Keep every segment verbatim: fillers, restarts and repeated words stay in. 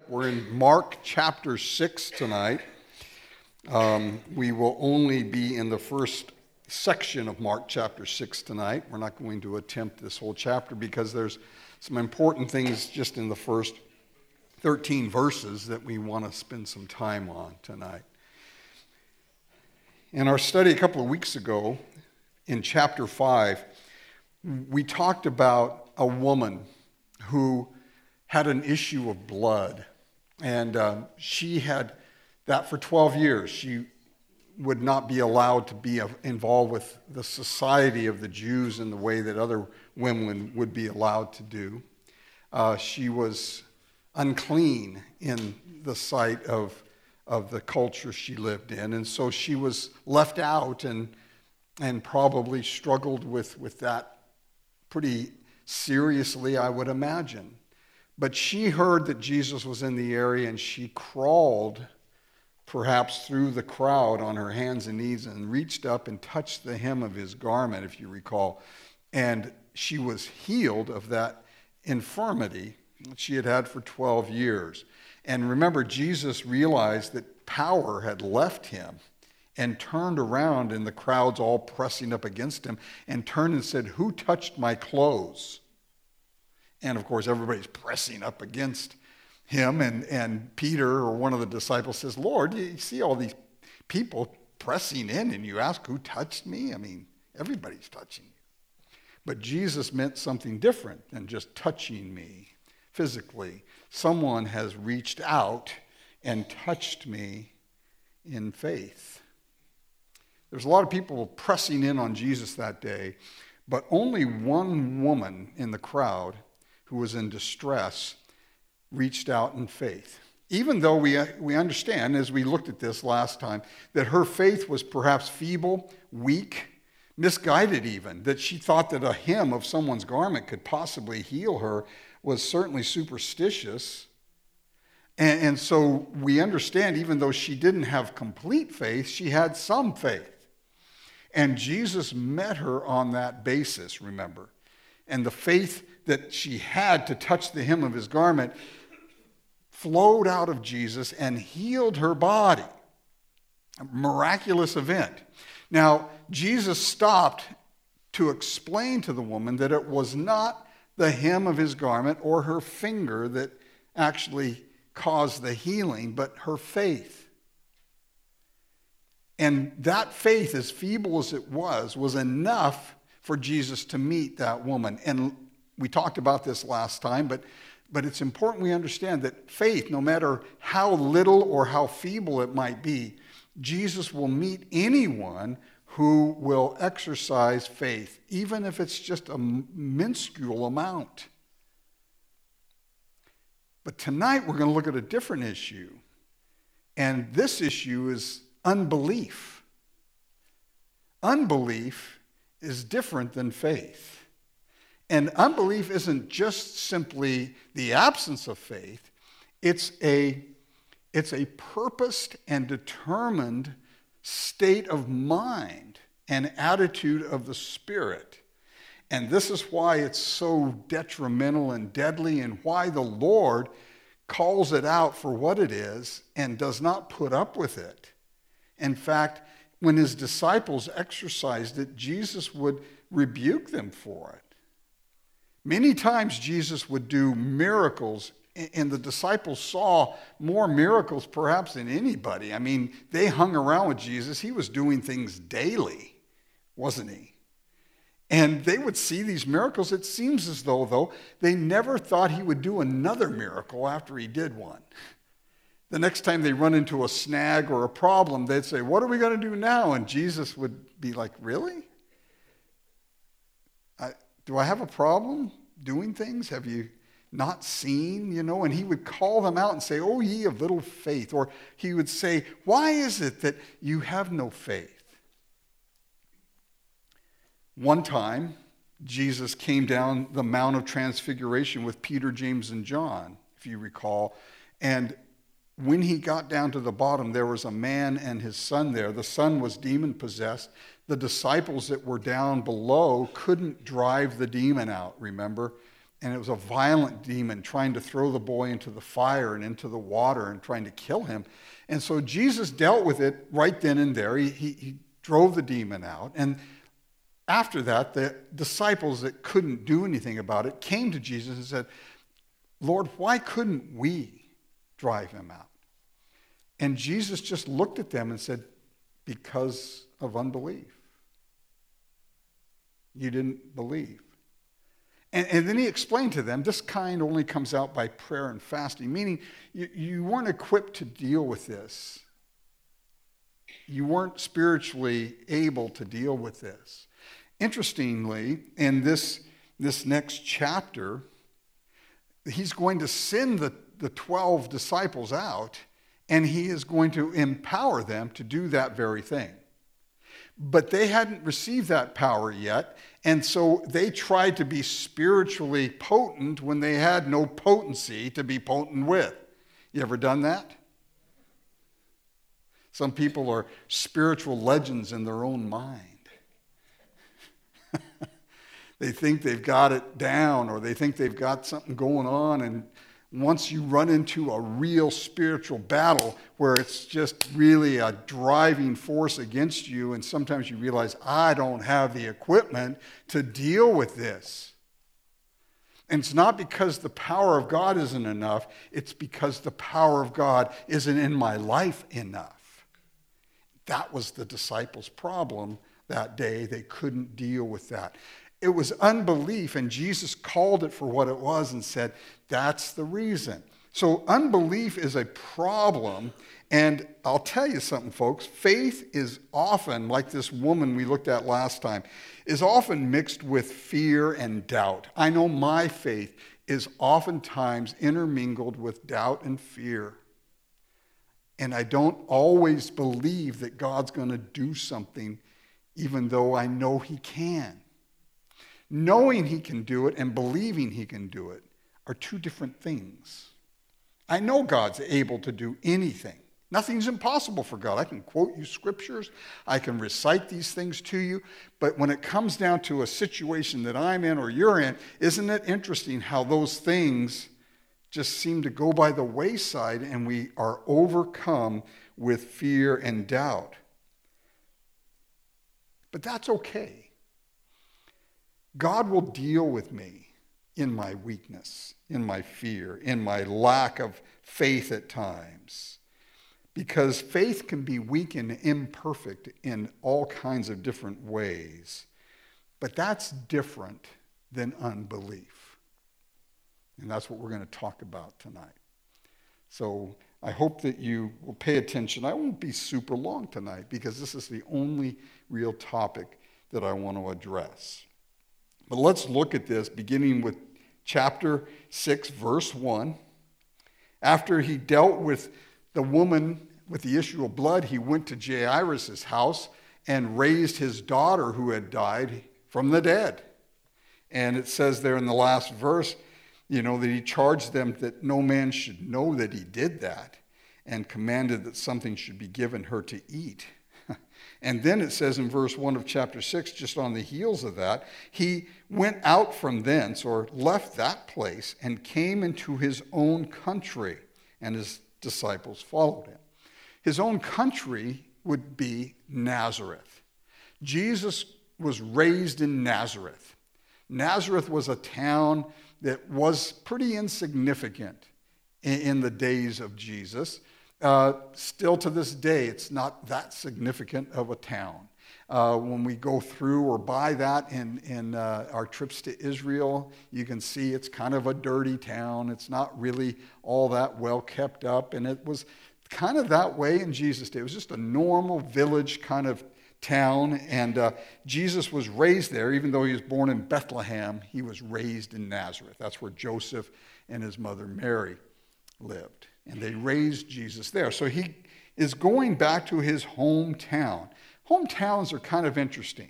We're in Mark chapter six tonight. Um, we will only be in the first section of Mark chapter six tonight. We're not going to attempt this whole chapter because there's some important things just in the first thirteen verses that we want to spend some time on tonight. In our study a couple of weeks ago, in chapter five, we talked about a woman who had an issue of blood. And um, she had that for twelve years. She would not be allowed to be involved with the society of the Jews in the way that other women would be allowed to do. Uh, she was unclean in the sight of, of the culture she lived in. And so she was left out and, and probably struggled with, with that pretty seriously, I would imagine. But she heard that Jesus was in the area, and she crawled perhaps through the crowd on her hands and knees and reached up and touched the hem of his garment, if you recall. And she was healed of that infirmity that she had had for twelve years. And remember, Jesus realized that power had left him and turned around, and the crowd's all pressing up against him, and turned and said, "Who touched my clothes?" And of course, everybody's pressing up against him. And, and Peter, or one of the disciples, says, "Lord, you see all these people pressing in, and you ask, 'Who touched me?' I mean, everybody's touching you." But Jesus meant something different than just touching me physically. Someone has reached out and touched me in faith. There's a lot of people pressing in on Jesus that day, but only one woman in the crowd who was in distress reached out in faith. Even though we, we understand, as we looked at this last time, that her faith was perhaps feeble, weak, misguided even, that she thought that a hem of someone's garment could possibly heal her was certainly superstitious. And, and so we understand, even though she didn't have complete faith, she had some faith. And Jesus met her on that basis, remember. And the faith that she had to touch the hem of his garment flowed out of Jesus and healed her body. A miraculous event. Now, Jesus stopped to explain to the woman that it was not the hem of his garment or her finger that actually caused the healing, but her faith. And that faith, as feeble as it was, was enough for Jesus to meet that woman. And we talked about this last time, but, but it's important we understand that faith, no matter how little or how feeble it might be, Jesus will meet anyone who will exercise faith, even if it's just a minuscule amount. But tonight we're going to look at a different issue. And this issue is unbelief. Unbelief is different than faith. And unbelief isn't just simply the absence of faith. It's a, it's a purposed and determined state of mind and attitude of the Spirit. And this is why it's so detrimental and deadly, and why the Lord calls it out for what it is and does not put up with it. In fact, when his disciples exercised it, Jesus would rebuke them for it. Many times Jesus would do miracles, and the disciples saw more miracles perhaps than anybody. I mean, they hung around with Jesus. He was doing things daily, wasn't he? And they would see these miracles. It seems as though, though, they never thought he would do another miracle after he did one. The next time they run into a snag or a problem, they'd say, "What are we going to do now?" And Jesus would be like, "Really? I, do I have a problem doing things? Have you not seen?" You know, and he would call them out and say, "Oh, ye of little faith." Or he would say, "Why is it that you have no faith?" One time, Jesus came down the Mount of Transfiguration with Peter, James, and John, if you recall. And when he got down to the bottom, there was a man and his son there. The son was demon-possessed. The disciples that were down below couldn't drive the demon out, remember? and it was a violent demon trying to throw the boy into the fire and into the water and trying to kill him. And so Jesus dealt with it right then and there. He, he, he drove the demon out. And after that, the disciples that couldn't do anything about it came to Jesus and said, Lord, why couldn't we drive him out? And Jesus just looked at them and said, because of unbelief. You didn't believe. And, and then he explained to them, this kind only comes out by prayer and fasting, meaning you, you weren't equipped to deal with this. You weren't spiritually able to deal with this. Interestingly, in this, this next chapter, he's going to send the, the twelve disciples out, and he is going to empower them to do that very thing. But they hadn't received that power yet, and so they tried to be spiritually potent when they had no potency to be potent with. You ever done that? Some people are spiritual legends in their own mind. They think they've got it down, or they think they've got something going on, and once you run into a real spiritual battle where it's just really a driving force against you, and sometimes you realize, I don't have the equipment to deal with this. And it's not because the power of God isn't enough, it's because the power of God isn't in my life enough. That was the disciples' problem that day. They couldn't deal with that. It was unbelief, and Jesus called it for what it was and said, that's the reason. So unbelief is a problem, and I'll tell you something, folks. Faith is often, like this woman we looked at last time, is often mixed with fear and doubt. I know my faith is oftentimes intermingled with doubt and fear. And I don't always believe that God's going to do something, even though I know he can. Knowing he can do it and believing he can do it are two different things. I know God's able to do anything. Nothing's impossible for God. I can quote you scriptures. I can recite these things to you. But when it comes down to a situation that I'm in or you're in, isn't it interesting how those things just seem to go by the wayside and we are overcome with fear and doubt? But that's okay. God will deal with me in my weakness, in my fear, in my lack of faith at times. Because faith can be weak and imperfect in all kinds of different ways. But that's different than unbelief. And that's what we're going to talk about tonight. So I hope that you will pay attention. I won't be super long tonight because this is the only real topic that I want to address. But let's look at this beginning with chapter six, verse one. After he dealt with the woman with the issue of blood, he went to Jairus' house and raised his daughter who had died from the dead. And it says there in the last verse, you know, that he charged them that no man should know that he did that, and commanded that something should be given her to eat. And then it says in verse one of chapter six, just on the heels of that, he went out from thence, or left that place, and came into his own country, and his disciples followed him. His own country would be Nazareth. Jesus was raised in Nazareth. Nazareth was a town that was pretty insignificant in, in the days of Jesus. Uh, still to this day, it's not that significant of a town. Uh, when we go through or by that in, in uh, our trips to Israel, you can see it's kind of a dirty town. It's not really all that well kept up, and it was kind of that way in Jesus' day. It was just a normal village kind of town, and uh, Jesus was raised there. Even though he was born in Bethlehem, he was raised in Nazareth. That's where Joseph and his mother Mary lived. And they raised Jesus there. So he is going back to his hometown. Hometowns are kind of interesting.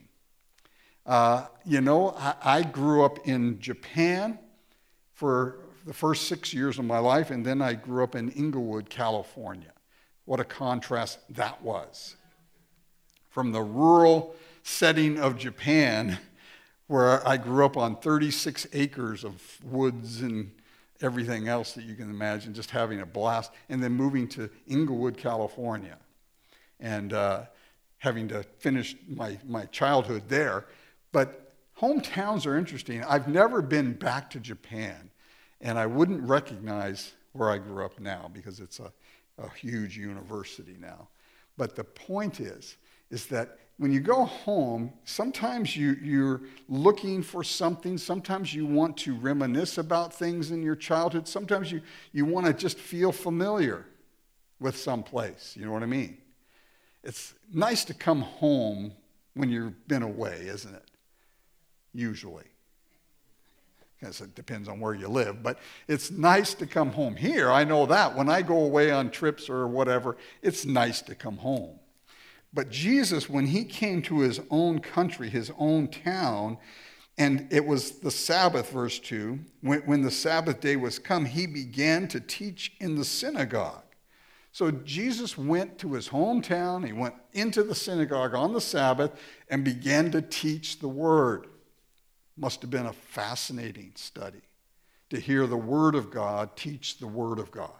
Uh, you know, I, I grew up in Japan for the first six years of my life, and then I grew up in Inglewood, California. What a contrast that was. From the rural setting of Japan, where I grew up on thirty-six acres of woods and everything else that you can imagine, just having a blast, and then moving to Inglewood, California, and uh, having to finish my, my childhood there. But hometowns are interesting. I've never been back to Japan, and I wouldn't recognize where I grew up now because it's a, a huge university now. But the point is, is that when you go home, sometimes you, you're looking for something. Sometimes you want to reminisce about things in your childhood. Sometimes you, you want to just feel familiar with some place. You know what I mean? It's nice to come home when you've been away, isn't it? Usually. I guess it depends on where you live, but it's nice to come home. Here, I know that. When I go away on trips or whatever, it's nice to come home. But Jesus, when he came to his own country, his own town, and it was the Sabbath, verse two, when, when the Sabbath day was come, he began to teach in the synagogue. So Jesus went to his hometown, he went into the synagogue on the Sabbath and began to teach the word. Must have been a fascinating study to hear the word of God teach the word of God.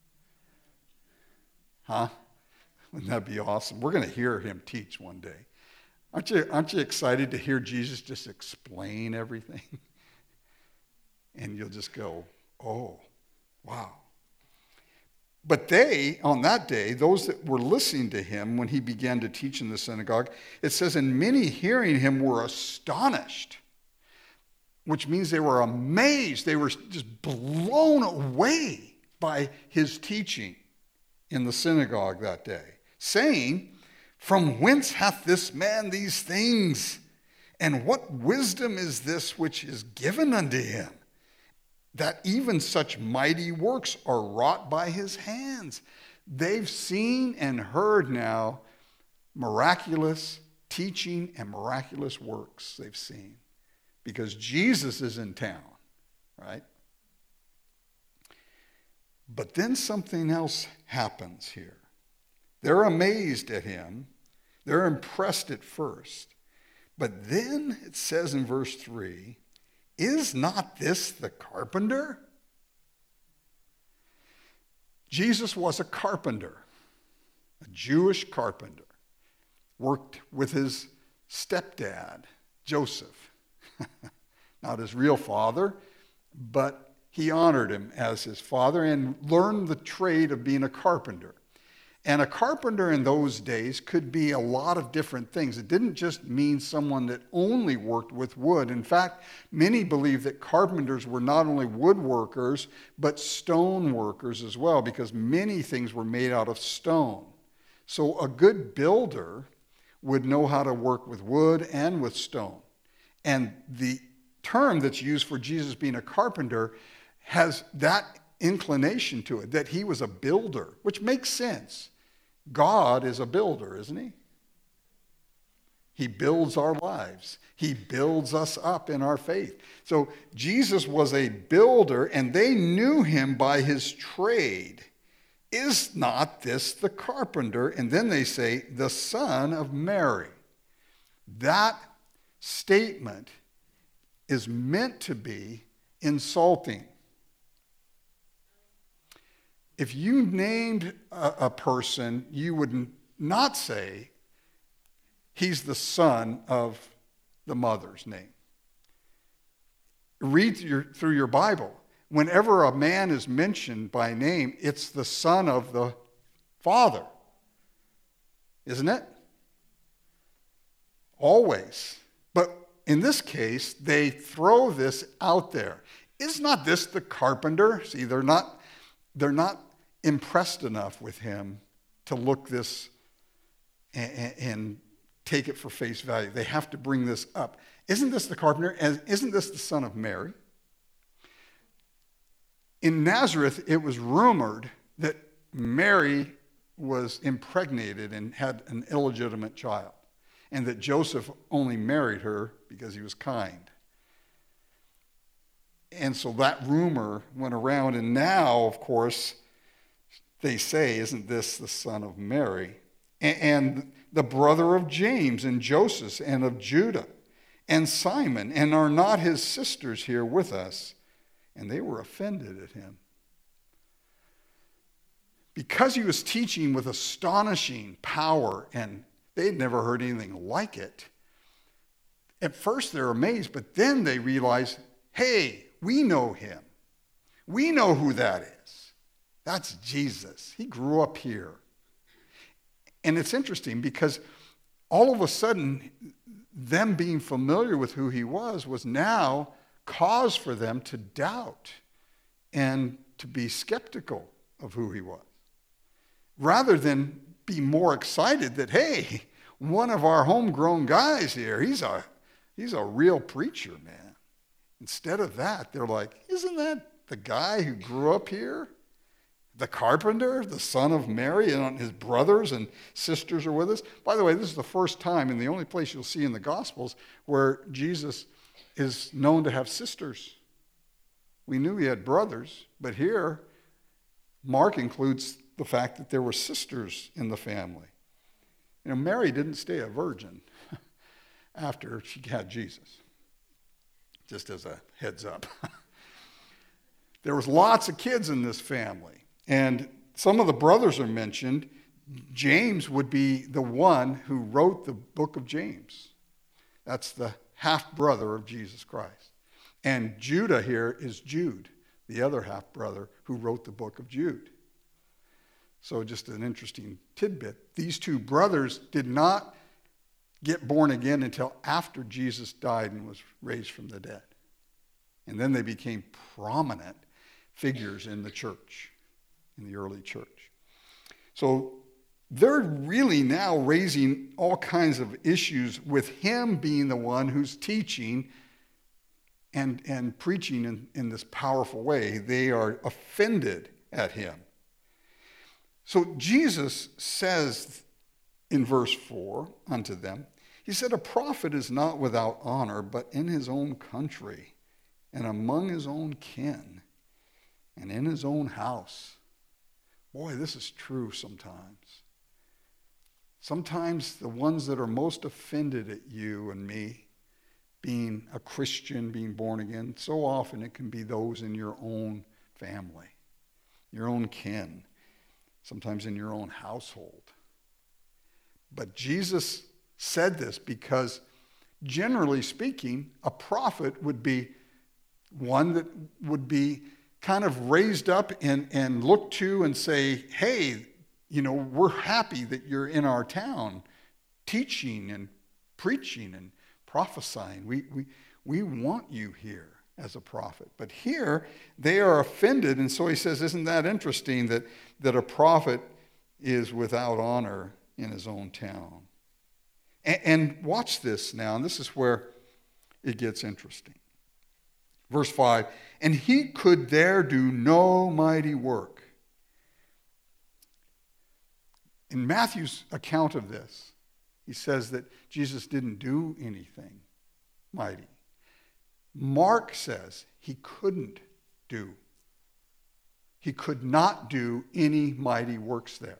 Huh? Wouldn't that be awesome? We're going to hear him teach one day. Aren't you, aren't you excited to hear Jesus just explain everything? And you'll just go, oh, wow. But they, on that day, those that were listening to him when he began to teach in the synagogue, it says, and many hearing him were astonished, which means they were amazed. They were just blown away by his teaching in the synagogue that day, saying, from whence hath this man these things? And what wisdom is this which is given unto him, that even such mighty works are wrought by his hands? They've seen and heard now miraculous teaching and miraculous works they've seen because Jesus is in town, right? But then something else happens here. They're amazed at him. They're impressed at first. But then it says in verse three, is not this the carpenter? Jesus was a carpenter, a Jewish carpenter, worked with his stepdad, Joseph. Not his real father, but he honored him as his father and learned the trade of being a carpenter. And a carpenter in those days could be a lot of different things. It didn't just mean someone that only worked with wood. In fact, many believe that carpenters were not only woodworkers, but stone workers as well, because many things were made out of stone. So a good builder would know how to work with wood and with stone. And the term that's used for Jesus being a carpenter has that inclination to it, that he was a builder, which makes sense. God is a builder, isn't he? He builds our lives. He builds us up in our faith. So Jesus was a builder, and they knew him by his trade. Is not this the carpenter? And then they say, the son of Mary. That statement is meant to be insulting. If you named a, a person, you would not say he's the son of the mother's name. Read your, through your Bible. Whenever a man is mentioned by name, it's the son of the father. Isn't it? Always. But in this case, they throw this out there. Is not this the carpenter? See, they're not, they're not impressed enough with him to look this and, and take it for face value. They have to bring this up. Isn't this the carpenter? Isn't this the son of Mary? In Nazareth, it was rumored that Mary was impregnated and had an illegitimate child, and that Joseph only married her because he was kind. And so that rumor went around, and now, of course, they say, isn't this the son of Mary? And the brother of James and Joseph and of Judah. and Simon, and are not his sisters here with us? And they were offended at him, because he was teaching with astonishing power, and they'd never heard anything like it. At first they're amazed, but then they realize, hey, we know him. We know who that is. That's Jesus. He grew up here. And it's interesting because all of a sudden, them being familiar with who he was was now cause for them to doubt and to be skeptical of who he was, rather than be more excited that, hey, one of our homegrown guys here, he's a, he's a real preacher, man. Instead of that, they're like, isn't that the guy who grew up here? The carpenter, the son of Mary, and his brothers and sisters are with us. By the way, this is the first time and the only place you'll see in the Gospels where Jesus is known to have sisters. We knew he had brothers, but here, Mark includes the fact that there were sisters in the family. You know, Mary didn't stay a virgin after she had Jesus, just as a heads up. There was lots of kids in this family. And some of the brothers are mentioned. James would be the one who wrote the book of James. That's the half-brother of Jesus Christ. And Judah here is Jude, the other half-brother who wrote the book of Jude. So just an interesting tidbit. These two brothers did not get born again until after Jesus died and was raised from the dead. And then they became prominent figures in the church, in the early church. So they're really now raising all kinds of issues with him being the one who's teaching and, and preaching in, in this powerful way. They are offended at him. So Jesus says in verse four unto them, he said, a prophet is not without honor, but in his own country and among his own kin and in his own house. Boy, this is true sometimes. Sometimes the ones that are most offended at you and me, being a Christian, being born again, so often it can be those in your own family, your own kin, sometimes in your own household. But Jesus said this because, generally speaking, a prophet would be one that would be kind of raised up and, and looked to and say, hey, you know, we're happy that you're in our town teaching and preaching and prophesying. We, we, we want you here as a prophet. But here, they are offended, and so he says, isn't that interesting that, that a prophet is without honor in his own town? And, and watch this now, and this is where it gets interesting. Verse five, and he could there do no mighty work. In Matthew's account of this, he says that Jesus didn't do anything mighty. Mark says he couldn't do. He could not do any mighty works there.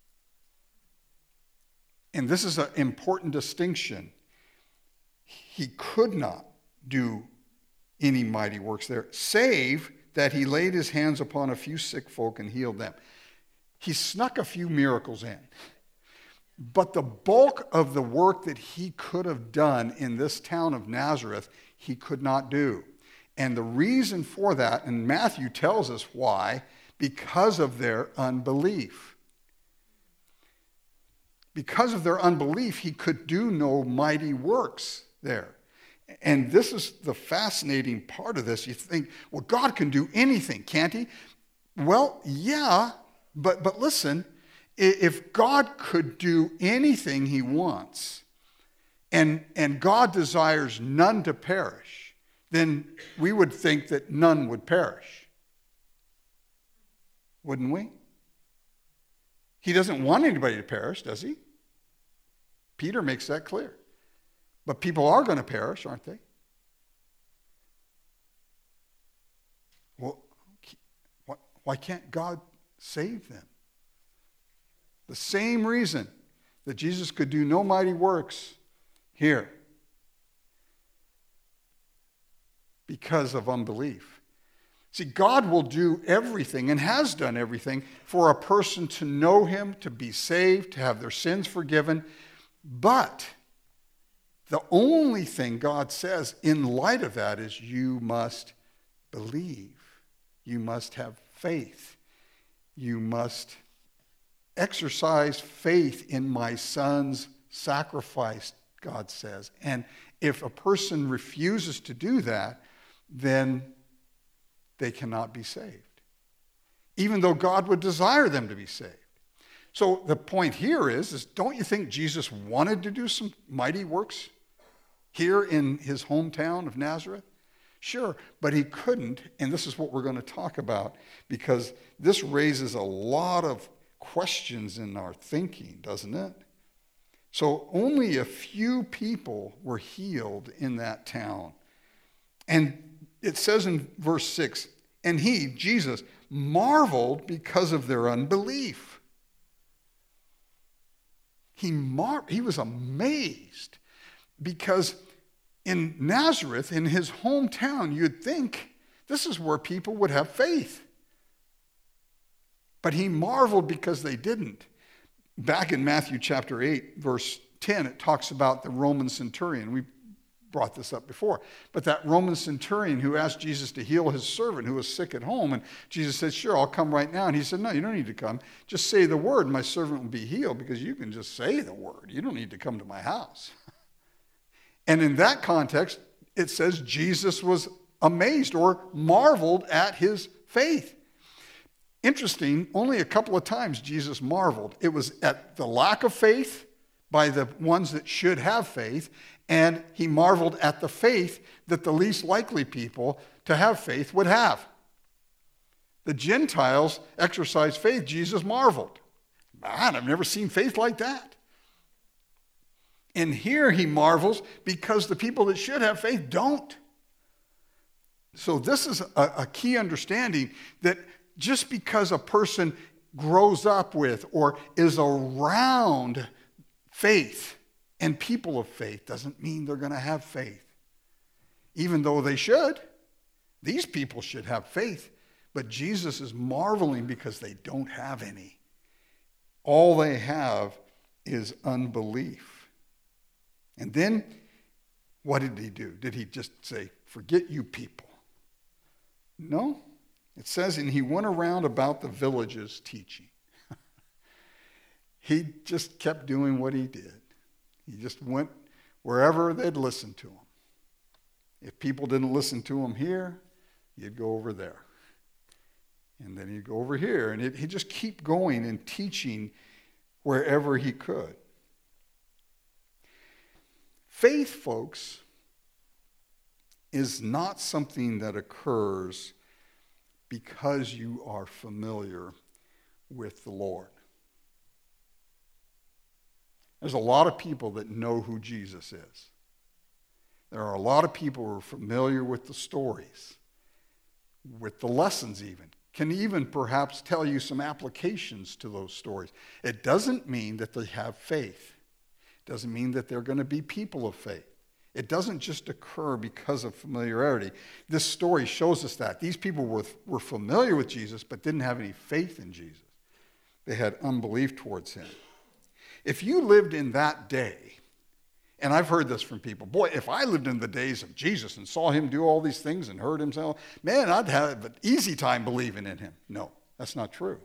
And this is an important distinction. He could not do any mighty works there, save that he laid his hands upon a few sick folk and healed them. He snuck a few miracles in. But the bulk of the work that he could have done in this town of Nazareth, he could not do. And the reason for that, and Matthew tells us why, because of their unbelief. Because of their unbelief, he could do no mighty works there. And this is the fascinating part of this. You think, well, God can do anything, can't he? Well, yeah, but, but listen, if God could do anything he wants, and, and God desires none to perish, then we would think that none would perish. Wouldn't we? He doesn't want anybody to perish, does he? Peter makes that clear. But people are going to perish, aren't they? Well, why can't God save them? The same reason that Jesus could do no mighty works here. because of unbelief. See, God will do everything and has done everything for a person to know him, to be saved, to have their sins forgiven. But the only thing God says in light of that is you must believe. You must have faith. You must exercise faith in my son's sacrifice, God says. And if a person refuses to do that, then they cannot be saved, even though God would desire them to be saved. So the point here is, is don't you think Jesus wanted to do some mighty works here in his hometown of Nazareth? Sure, but he couldn't, and this is what we're going to talk about, because this raises a lot of questions in our thinking, doesn't it? So only a few people were healed in that town. And it says in verse six, and he, Jesus, marveled because of their unbelief. He, mar- he was amazed because in Nazareth, in his hometown, you'd think this is where people would have faith. But he marveled because they didn't. Back in Matthew chapter eight, verse ten, it talks about the Roman centurion. We brought this up before. But that Roman centurion who asked Jesus to heal his servant who was sick at home, and Jesus said, sure, I'll come right now. And he said, no, you don't need to come. Just say the word, and my servant will be healed, because you can just say the word. You don't need to come to my house. And in that context, it says Jesus was amazed or marveled at his faith. Interesting, only a couple of times Jesus marveled. It was at the lack of faith by the ones that should have faith, and he marveled at the faith that the least likely people to have faith would have. The Gentiles exercised faith. Jesus marveled. Man, I've never seen faith like that. And here he marvels because the people that should have faith don't. So this is a, a key understanding that just because a person grows up with or is around faith and people of faith doesn't mean they're going to have faith. Even though they should. These people should have faith. But Jesus is marveling because they don't have any. All they have is unbelief. And then, what did he do? Did he just say, forget you people? No. It says, and he went around about the villages teaching. He just kept doing what he did. He just went wherever they'd listen to him. If people didn't listen to him here, he'd go over there. And then he'd go over here. And he'd just keep going and teaching wherever he could. Faith, folks, is not something that occurs because you are familiar with the Lord. There's a lot of people that know who Jesus is. There are a lot of people who are familiar with the stories, with the lessons even, can even perhaps tell you some applications to those stories. It doesn't mean that they have faith. It doesn't mean that they're going to be people of faith. It doesn't just occur because of familiarity. This story shows us that. These people were, were familiar with Jesus but didn't have any faith in Jesus. They had unbelief towards him. If you lived in that day, and I've heard this from people, boy, if I lived in the days of Jesus and saw him do all these things and heard him say, man, I'd have an easy time believing in him. No, that's not true.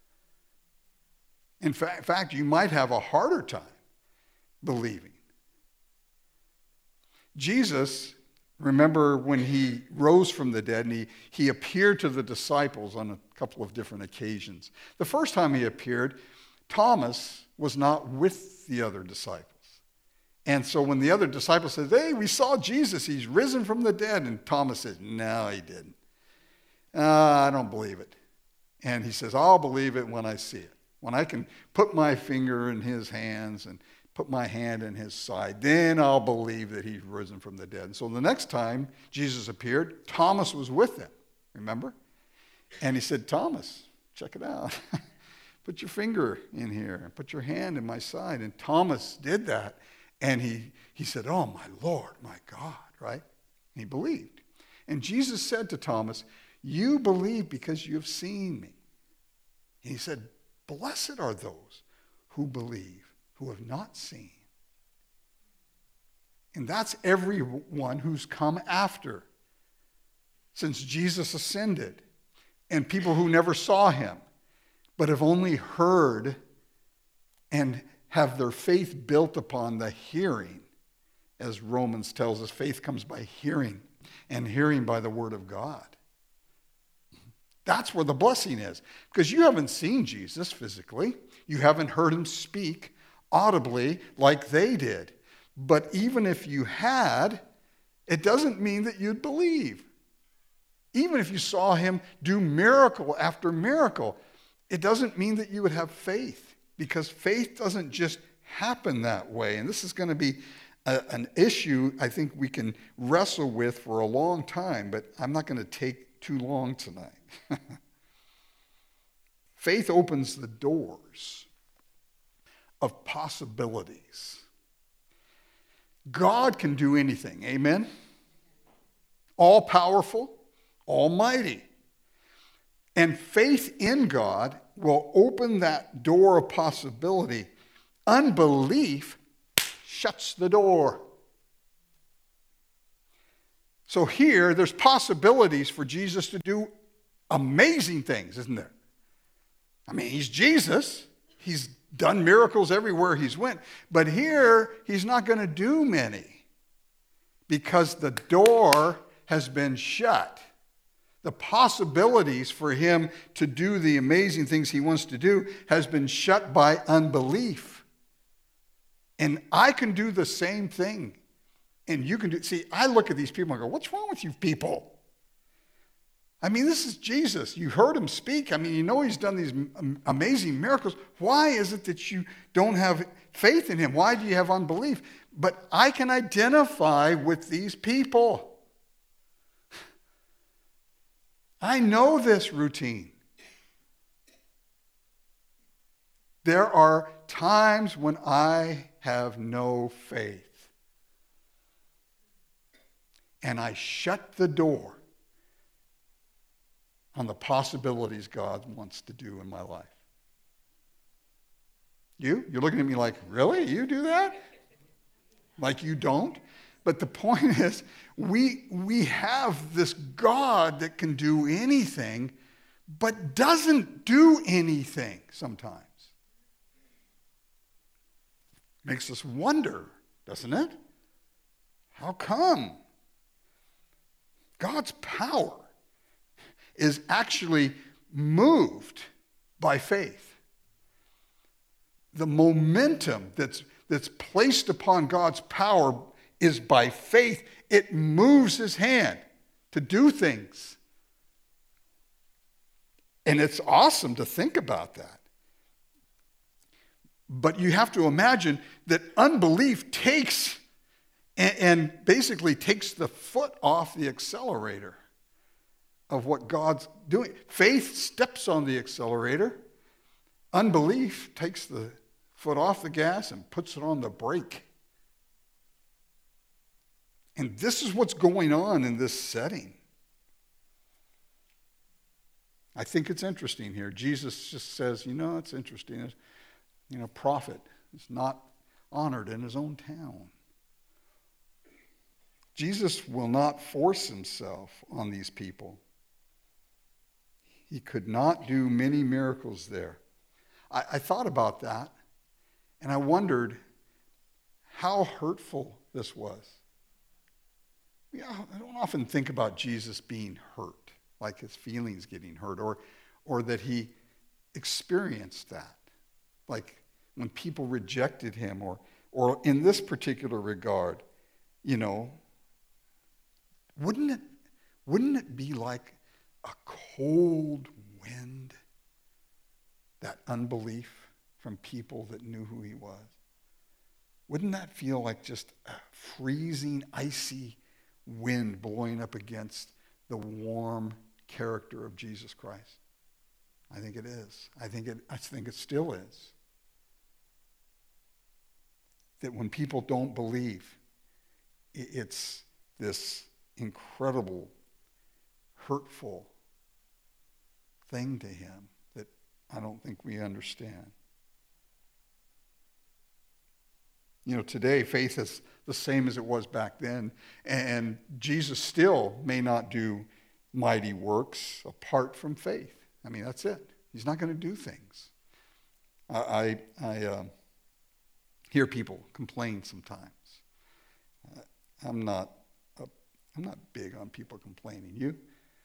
In fa- fact, you might have a harder time believing. Jesus, remember when he rose from the dead and he, he appeared to the disciples on a couple of different occasions. The first time he appeared, Thomas was not with the other disciples. And so when the other disciples said, hey, we saw Jesus, he's risen from the dead. And Thomas says, no, he didn't. Uh, I don't believe it. And he says, I'll believe it when I see it. When I can put my finger in his hands and put my hand in his side, then I'll believe that he's risen from the dead. And so the next time Jesus appeared, Thomas was with them, remember? And he said, Thomas, check it out. Put your finger in here and put your hand in my side. And Thomas did that. And he, he said, oh, my Lord, my God, right? And he believed. And Jesus said to Thomas, you believe because you have seen me. And he said, blessed are those who believe, who have not seen. And that's everyone who's come after, since Jesus ascended, and people who never saw him, but have only heard and have their faith built upon the hearing. As Romans tells us, faith comes by hearing, and hearing by the word of God. That's where the blessing is. Because you haven't seen Jesus physically. You haven't heard him speak audibly like they did. But even if you had, it doesn't mean that you'd believe. Even if you saw him do miracle after miracle, it doesn't mean that you would have faith. Because faith doesn't just happen that way. And this is going to be a, an issue I think we can wrestle with for a long time, but I'm not going to take too long tonight. Faith opens the doors of possibilities. God can do anything, amen? All powerful, almighty. And faith in God will open that door of possibility. Unbelief shuts the door. So here, there's possibilities for Jesus to do amazing things, isn't there? I mean, he's Jesus. He's done miracles everywhere he's went. But here, he's not going to do many because the door has been shut. The possibilities for him to do the amazing things he wants to do has been shut by unbelief. And I can do the same thing. And you can do, see, I look at these people and go, what's wrong with you people? I mean, this is Jesus. You heard him speak. I mean, you know he's done these amazing miracles. Why is it that you don't have faith in him? Why do you have unbelief? But I can identify with these people. I know this routine. There are times when I have no faith. And I shut the door on the possibilities God wants to do in my life. You? You're looking at me like, really? You do that? Like you don't? But the point is, we, we have this God that can do anything, but doesn't do anything sometimes. Makes us wonder, doesn't it? How come? God's power is actually moved by faith. The momentum that's, that's placed upon God's power is by faith. It moves his hand to do things. And it's awesome to think about that. But you have to imagine that unbelief takes and, and basically takes the foot off the accelerator of what God's doing. Faith steps on the accelerator. Unbelief takes the foot off the gas and puts it on the brake. And this is what's going on in this setting. I think it's interesting here. Jesus just says, you know, it's interesting. You know, prophet is not honored in his own town. Jesus will not force himself on these people. He could not do many miracles there. I, I thought about that, and I wondered how hurtful this was. Yeah, I don't often think about Jesus being hurt, like his feelings getting hurt, or, or that he experienced that, like when people rejected him, or, or in this particular regard, you know, wouldn't it, wouldn't it be like a cold wind, that unbelief from people that knew who he was? Wouldn't that feel like just a freezing, icy wind blowing up against the warm character of Jesus Christ? I think it is. I think it, I think it still is. That when people don't believe, it's this incredible hurtful thing to him that I don't think we understand. You know, today faith is the same as it was back then, and Jesus still may not do mighty works apart from faith. I mean, that's it. He's not going to do things. I I, I uh, hear people complain sometimes. Uh, I'm not a, I'm not big on people complaining. You?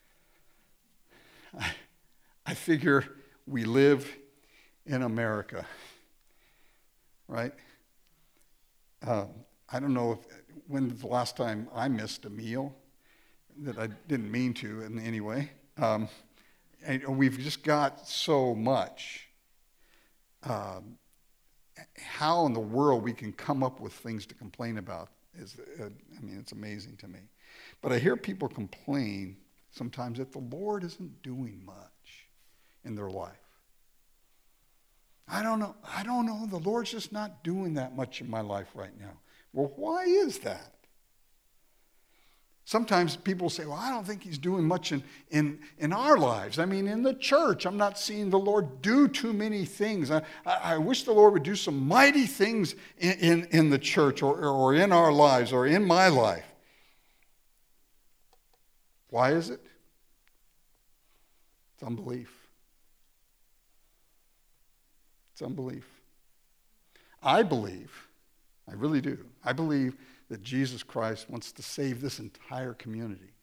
I, I figure we live in America, right? Uh, I don't know if, when the last time I missed a meal that I didn't mean to in any way. Um, and we've just got so much. Um, how in the world we can come up with things to complain about is, uh, I mean, it's amazing to me. But I hear people complain sometimes that the Lord isn't doing much in their life. I don't know. I don't know. The Lord's just not doing that much in my life right now. Well, why is that? Sometimes people say, well, I don't think he's doing much in, in, in our lives. I mean, in the church, I'm not seeing the Lord do too many things. I, I, I wish the Lord would do some mighty things in, in, in the church or, or in our lives or in my life. Why is it? It's unbelief. It's unbelief. I believe, I really do, I believe that Jesus Christ wants to save this entire community.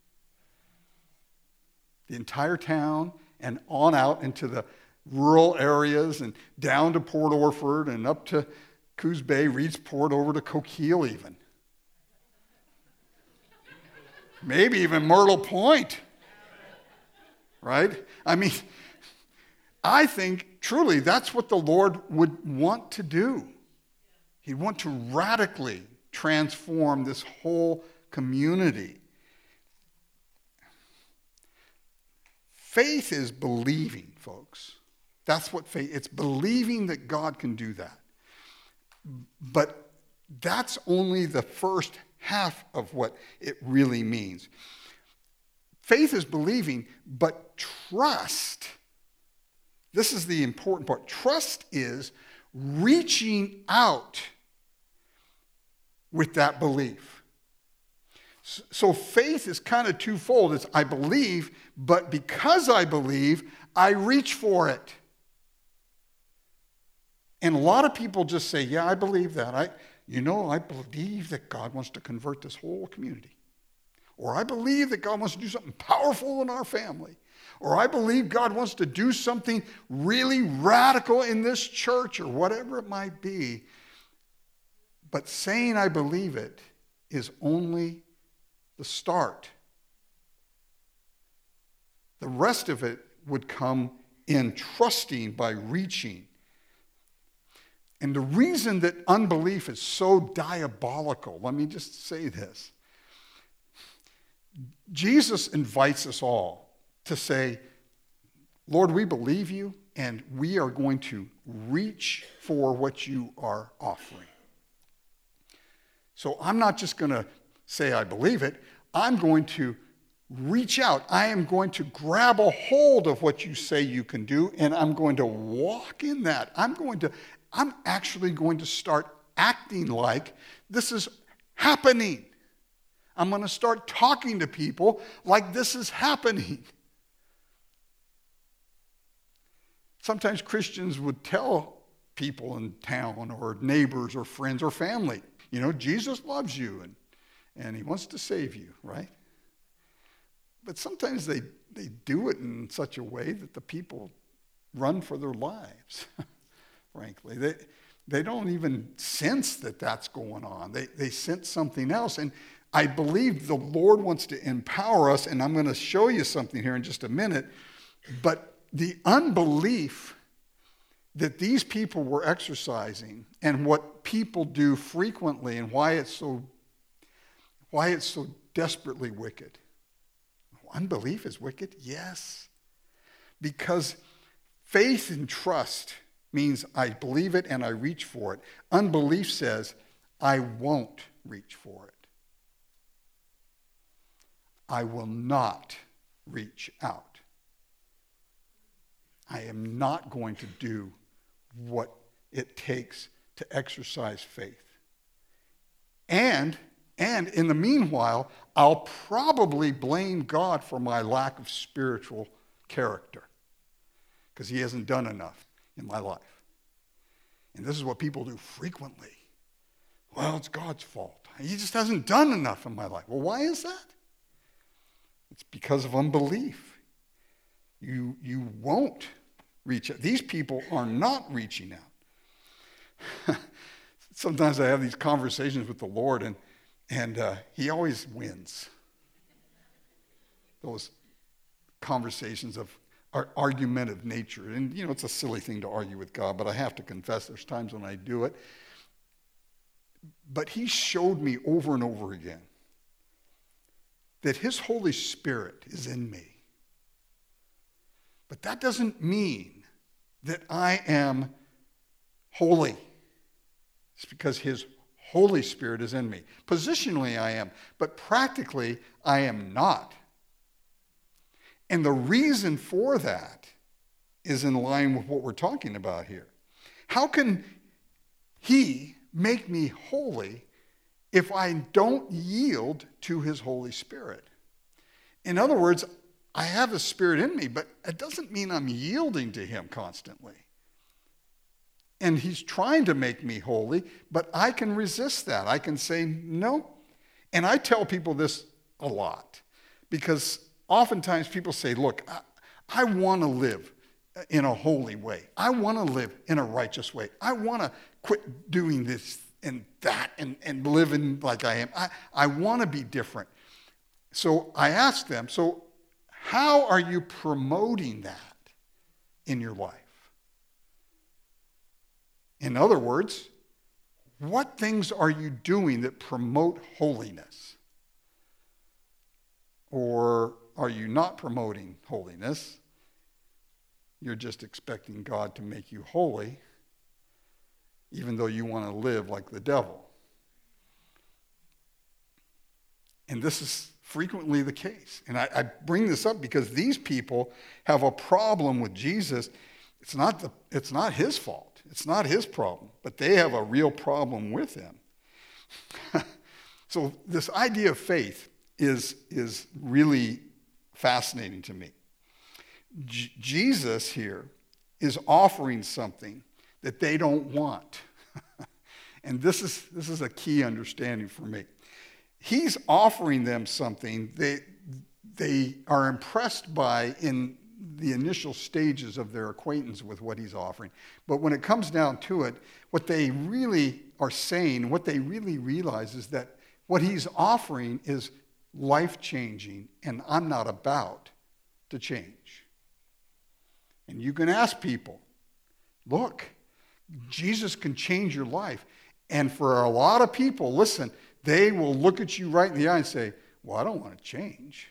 The entire town and on out into the rural areas and down to Port Orford and up to Coos Bay, Reedsport, over to Coquille even. Maybe even Myrtle Point. Right? I mean, I think truly that's what the Lord would want to do. He'd want to radically transform this whole community. Faith is believing, folks. That's what faith, it's believing that God can do that. But that's only the first half of what it really means. Faith is believing, but trust, this is the important part. Trust is reaching out with that belief. So faith is kind of twofold. It's I believe, but because I believe, I reach for it. And a lot of people just say, yeah, I believe that. I, you know, I believe that God wants to convert this whole community. Or I believe that God wants to do something powerful in our family. Or I believe God wants to do something really radical in this church, or whatever it might be. But saying I believe it is only the start. The rest of it would come in trusting by reaching. And the reason that unbelief is so diabolical, let me just say this. Jesus invites us all to say, Lord, we believe you, and we are going to reach for what you are offering. So I'm not just going to say I believe it. I'm going to reach out. I am going to grab a hold of what you say you can do, and I'm going to walk in that. I'm going to, I'm actually going to start acting like this is happening. I'm going to start talking to people like this is happening. Sometimes Christians would tell people in town or neighbors or friends or family, you know, Jesus loves you and, and he wants to save you, right? But sometimes they, they do it in such a way that the people run for their lives, frankly. They, they don't even sense that that's going on. They, they sense something else. And I believe the Lord wants to empower us, and I'm going to show you something here in just a minute. But the unbelief that these people were exercising and what people do frequently and why it's so, why it's so desperately wicked. Unbelief is wicked? Yes. Because faith and trust means I believe it and I reach for it. Unbelief says I won't reach for it. I will not reach out. I am not going to do what it takes to exercise faith. And, and in the meanwhile, I'll probably blame God for my lack of spiritual character because he hasn't done enough in my life. And this is what people do frequently. Well, it's God's fault. He just hasn't done enough in my life. Well, why is that? It's because of unbelief. You, you won't reach out. These people are not reaching out. Sometimes I have these conversations with the Lord, and, and uh, he always wins. Those conversations of ar- argumentative nature. And, you know, it's a silly thing to argue with God, but I have to confess there's times when I do it. But he showed me over and over again that his Holy Spirit is in me. But that doesn't mean that I am holy. It's because his Holy Spirit is in me. Positionally, I am, but practically, I am not. And the reason for that is in line with what we're talking about here. How can he make me holy if I don't yield to his Holy Spirit? In other words, I have a Spirit in me, but it doesn't mean I'm yielding to him constantly. And he's trying to make me holy, but I can resist that. I can say no. And I tell people this a lot because oftentimes people say, look, I, I want to live in a holy way. I want to live in a righteous way. I want to quit doing this and that and, and living like I am. I, I want to be different. So I ask them, so how are you promoting that in your life? In other words, what things are you doing that promote holiness? Or are you not promoting holiness? You're just expecting God to make you holy, even though you want to live like the devil. And this is frequently the case. And I, I bring this up because these people have a problem with Jesus. It's not the, it's not his fault. It's not his problem, but they have a real problem with him. So this idea of faith is, is really fascinating to me. J- Jesus here is offering something that they don't want. And this is, this is a key understanding for me. He's offering them something they, they are impressed by in the initial stages of their acquaintance with what he's offering. But when it comes down to it, what they really are saying, what they really realize is that what he's offering is life-changing, and I'm not about to change. And you can ask people, look, Jesus can change your life. And for a lot of people, listen, they will look at you right in the eye and say, well, I don't want to change.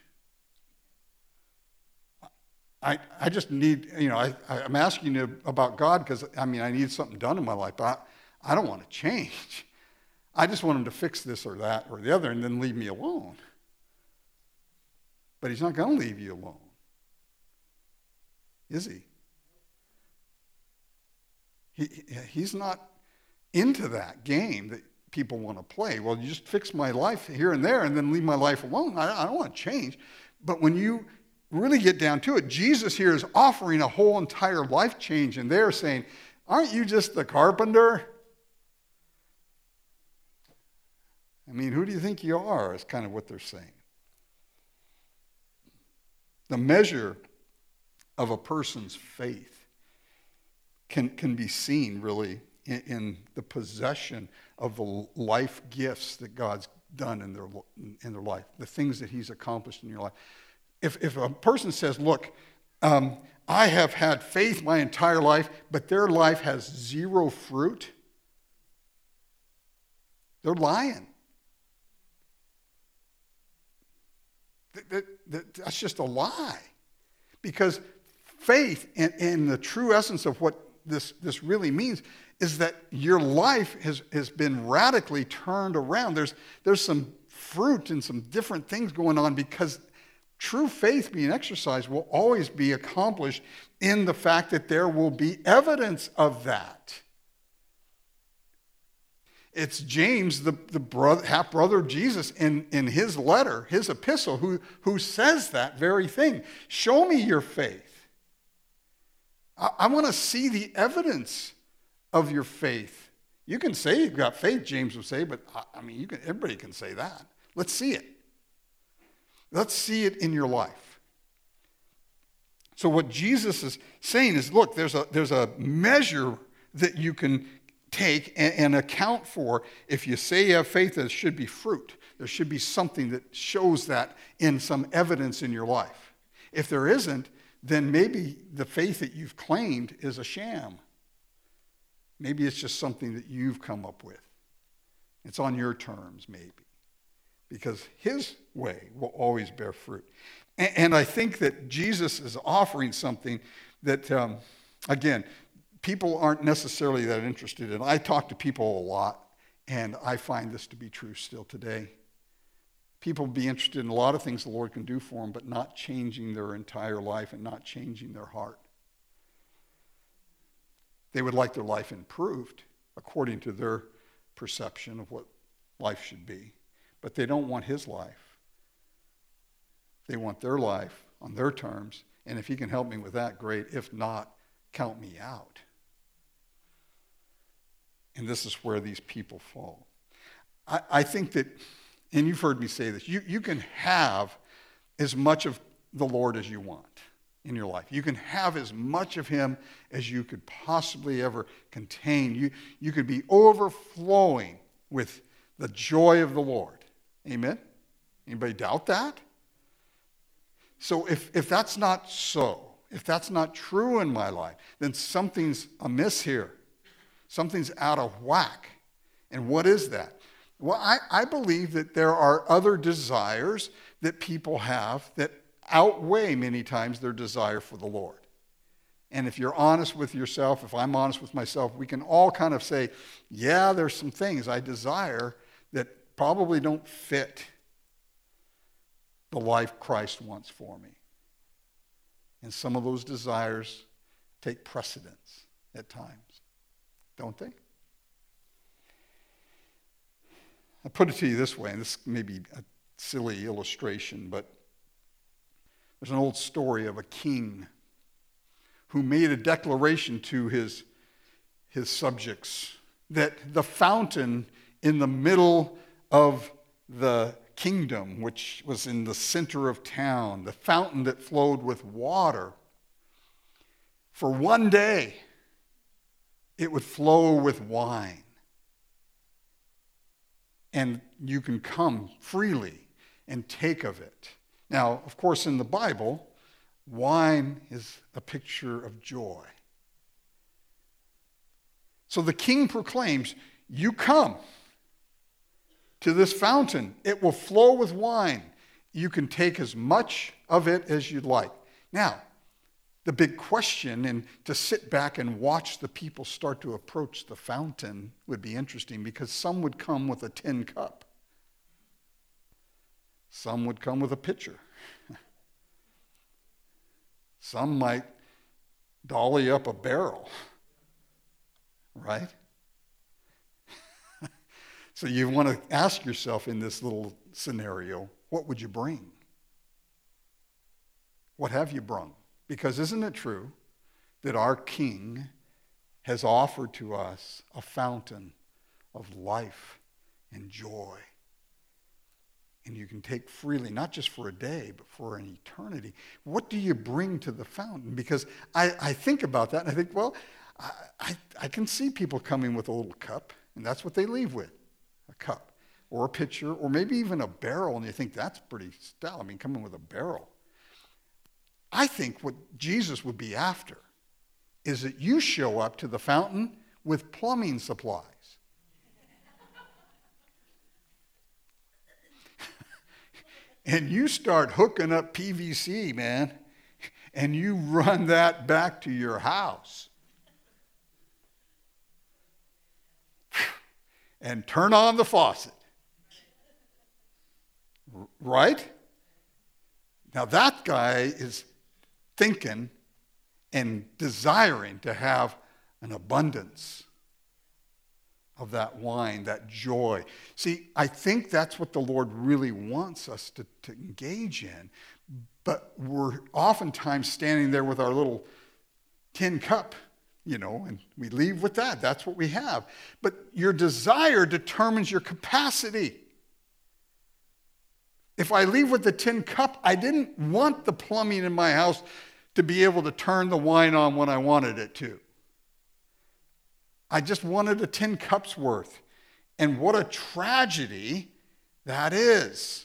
I, I just need, you know, I, I'm asking you about God because, I mean, I need something done in my life, but I, I don't want to change. I just want him to fix this or that or the other and then leave me alone. But he's not going to leave you alone, is he? he? He's not into that game that people want to play. Well, you just fix my life here and there and then leave my life alone. I, I don't want to change. But when you really get down to it, Jesus here is offering a whole entire life change, and they're saying, aren't you just the carpenter? I mean, who do you think you are, is kind of what they're saying. The measure of a person's faith can, can be seen, really, in, in the possession of the life gifts that God's done in their, in their life, the things that he's accomplished in your life. If, if a person says, look, um, I have had faith my entire life, but their life has zero fruit, they're lying. That, that, that, that's just a lie. Because faith, in, in the true essence of what this, this really means, is that your life has, has been radically turned around. There's, there's some fruit and some different things going on because true faith being exercised will always be accomplished in the fact that there will be evidence of that. It's James, the, the brother, half-brother of Jesus, in, in his letter, his epistle, who, who says that very thing. Show me your faith. I, I want to see the evidence of your faith. You can say you've got faith, James would say, but I, I mean, you can, everybody can say that. Let's see it. Let's see it in your life. So what Jesus is saying is, look, there's a, there's a measure that you can take and, and account for. If you say you have faith, there should be fruit. There should be something that shows that in some evidence in your life. If there isn't, then maybe the faith that you've claimed is a sham. Maybe it's just something that you've come up with. It's on your terms, maybe. Because his way will always bear fruit. And, and I think that Jesus is offering something that, um, again, people aren't necessarily that interested in. I talk to people a lot, and I find this to be true still today. People be interested in a lot of things the Lord can do for them, but not changing their entire life and not changing their heart. They would like their life improved according to their perception of what life should be, but they don't want his life. They want their life on their terms, and if he can help me with that, great. If not, count me out. And this is where these people fall. I, I think that, and you've heard me say this, you, you can have as much of the Lord as you want in your life. You can have as much of him as you could possibly ever contain. You, you could be overflowing with the joy of the Lord. Amen? Anybody doubt that? So if, if that's not so, if that's not true in my life, then something's amiss here. Something's out of whack. And what is that? Well, I, I believe that there are other desires that people have that outweigh many times their desire for the Lord. And if you're honest with yourself, if I'm honest with myself, we can all kind of say, yeah, there's some things I desire that probably don't fit the life Christ wants for me. And some of those desires take precedence at times. Don't they? I put it to you this way, and this may be a silly illustration, but there's an old story of a king who made a declaration to his, his subjects that the fountain in the middle of the kingdom, which was in the center of town, the fountain that flowed with water, for one day, it would flow with wine. And you can come freely and take of it. Now, of course, in the Bible, wine is a picture of joy. So the king proclaims, you come to this fountain. It will flow with wine. You can take as much of it as you'd like. Now, the big question, and to sit back and watch the people start to approach the fountain would be interesting, because some would come with a tin cup. Some would come with a pitcher. Some might dolly up a barrel, right? So you want to ask yourself in this little scenario, what would you bring? What have you brung? Because isn't it true that our King has offered to us a fountain of life and joy? And you can take freely, not just for a day, but for an eternity. What do you bring to the fountain? Because I, I think about that, and I think, well, I, I, I can see people coming with a little cup, and that's what they leave with, a cup, or a pitcher, or maybe even a barrel, and you think that's pretty stout. I mean, coming with a barrel. I think what Jesus would be after is that you show up to the fountain with plumbing supplies. And you start hooking up P V C, man, and you run that back to your house. And turn on the faucet. Right? Now that guy is thinking and desiring to have an abundance of that wine, that joy. See, I think that's what the Lord really wants us to, to engage in. But we're oftentimes standing there with our little tin cup, you know, and we leave with that. That's what we have. But your desire determines your capacity. If I leave with the tin cup, I didn't want the plumbing in my house to be able to turn the wine on when I wanted it to. I just wanted a tin cup's worth. And what a tragedy that is.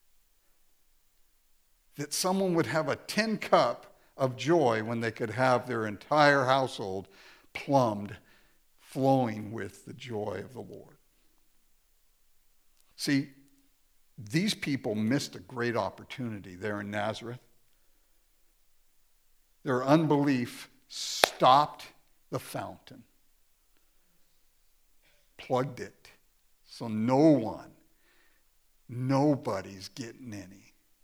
That someone would have a tin cup of joy when they could have their entire household plumbed, flowing with the joy of the Lord. See, these people missed a great opportunity there in Nazareth. Their unbelief stopped the fountain, plugged it, so no one, nobody's getting any.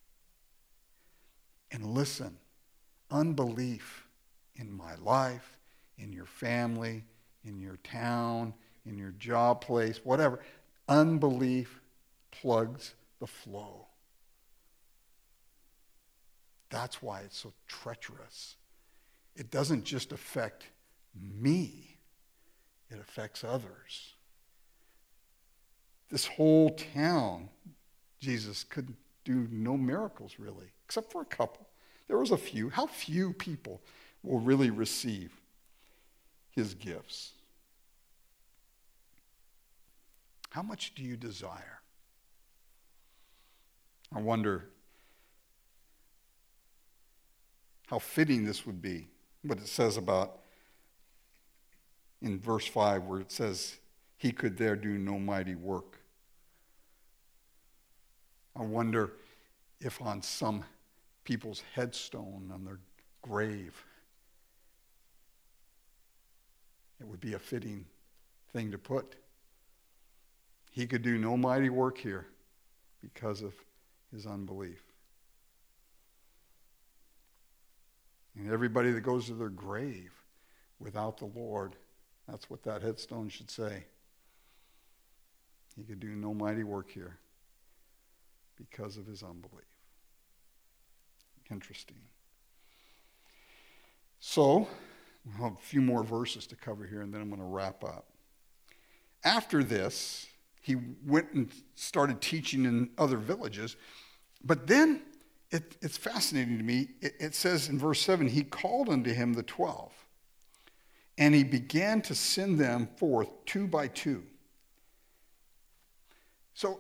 And listen, unbelief in my life, in your family, in your town, in your job place, whatever, unbelief plugs the flow. That's why it's so treacherous. It doesn't just affect me, it affects others. This whole town, Jesus could do no miracles really, except for a couple. There was a few. How few people will really receive his gifts? How much do you desire? I wonder how fitting this would be, what it says about in verse five, where it says, he could there do no mighty work. I wonder if on some people's headstone, on their grave, it would be a fitting thing to put. He could do no mighty work here because of his unbelief. And everybody that goes to their grave without the Lord, that's what that headstone should say. He could do no mighty work here because of his unbelief. Interesting. So, we'll have a few more verses to cover here, and then I'm going to wrap up. After this, he went and started teaching in other villages, but then it, it's fascinating to me. It, it says in verse seven, he called unto him the twelve, and he began to send them forth two by two. So,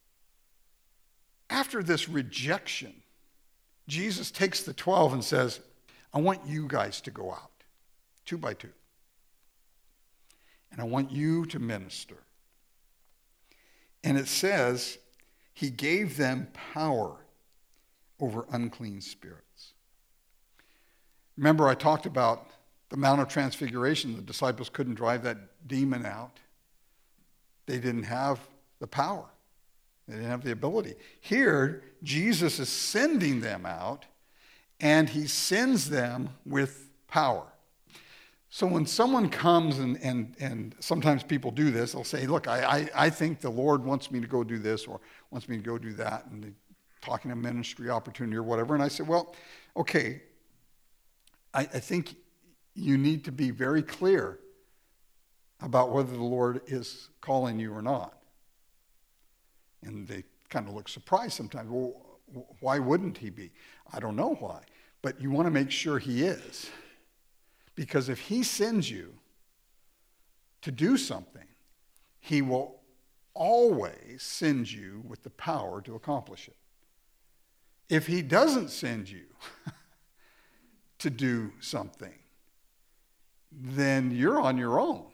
after this rejection, Jesus takes the twelve and says, I want you guys to go out, two by two. And I want you to minister. And it says, he gave them power over unclean spirits. Remember, I talked about the Mount of Transfiguration. The disciples couldn't drive that demon out. They didn't have the power. They didn't have the ability. Here, Jesus is sending them out, and he sends them with power. So when someone comes, and, and, and sometimes people do this, they'll say, look, I, I, I think the Lord wants me to go do this or wants me to go do that, and they're talking a ministry opportunity or whatever. And I say, well, okay, I, I think you need to be very clear about whether the Lord is calling you or not. And they kind of look surprised sometimes. Well, why wouldn't he be? I don't know why. But you want to make sure he is. Because if he sends you to do something, he will always send you with the power to accomplish it. If he doesn't send you to do something, then you're on your own.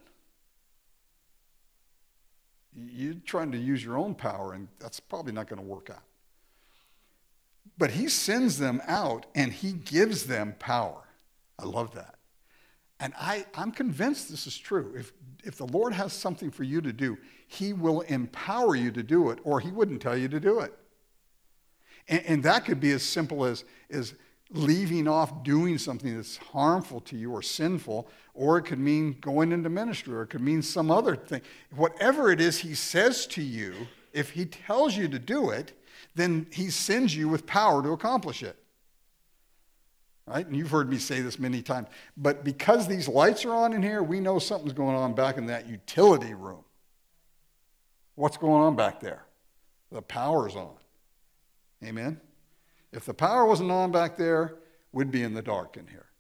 You're trying to use your own power, and that's probably not going to work out. But he sends them out, and he gives them power. I love that. And I, I'm convinced this is true. If, if the Lord has something for you to do, he will empower you to do it, or he wouldn't tell you to do it. And, and that could be as simple as, as leaving off doing something that's harmful to you or sinful, or it could mean going into ministry, or it could mean some other thing. Whatever it is he says to you, if he tells you to do it, then he sends you with power to accomplish it. Right? And you've heard me say this many times. But because these lights are on in here, we know something's going on back in that utility room. What's going on back there? The power's on. Amen? If the power wasn't on back there, we'd be in the dark in here.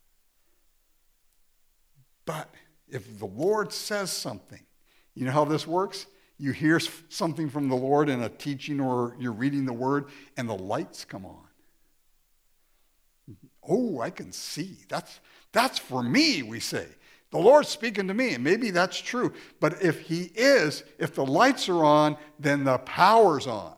But if the Lord says something, you know how this works? You hear something from the Lord in a teaching, or you're reading the word, and the lights come on. Oh, I can see. That's, that's for me, we say. The Lord's speaking to me, and maybe that's true. But if he is, if the lights are on, then the power's on.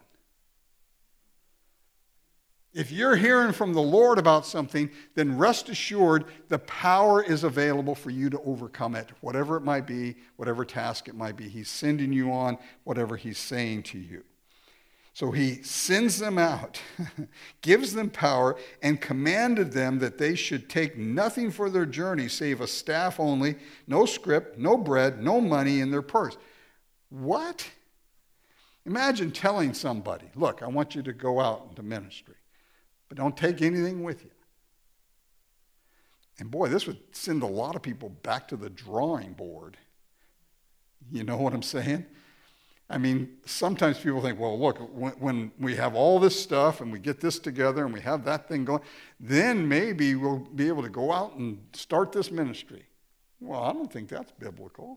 If you're hearing from the Lord about something, then rest assured the power is available for you to overcome it, whatever it might be, whatever task it might be. He's sending you on whatever he's saying to you. So he sends them out, gives them power, and commanded them that they should take nothing for their journey save a staff only, no scrip, no bread, no money in their purse. What? Imagine telling somebody, look, I want you to go out into ministry, but don't take anything with you. And boy, this would send a lot of people back to the drawing board. You know what I'm saying? I mean, sometimes people think, well, look, when, when we have all this stuff and we get this together and we have that thing going, then maybe we'll be able to go out and start this ministry. Well, I don't think that's biblical.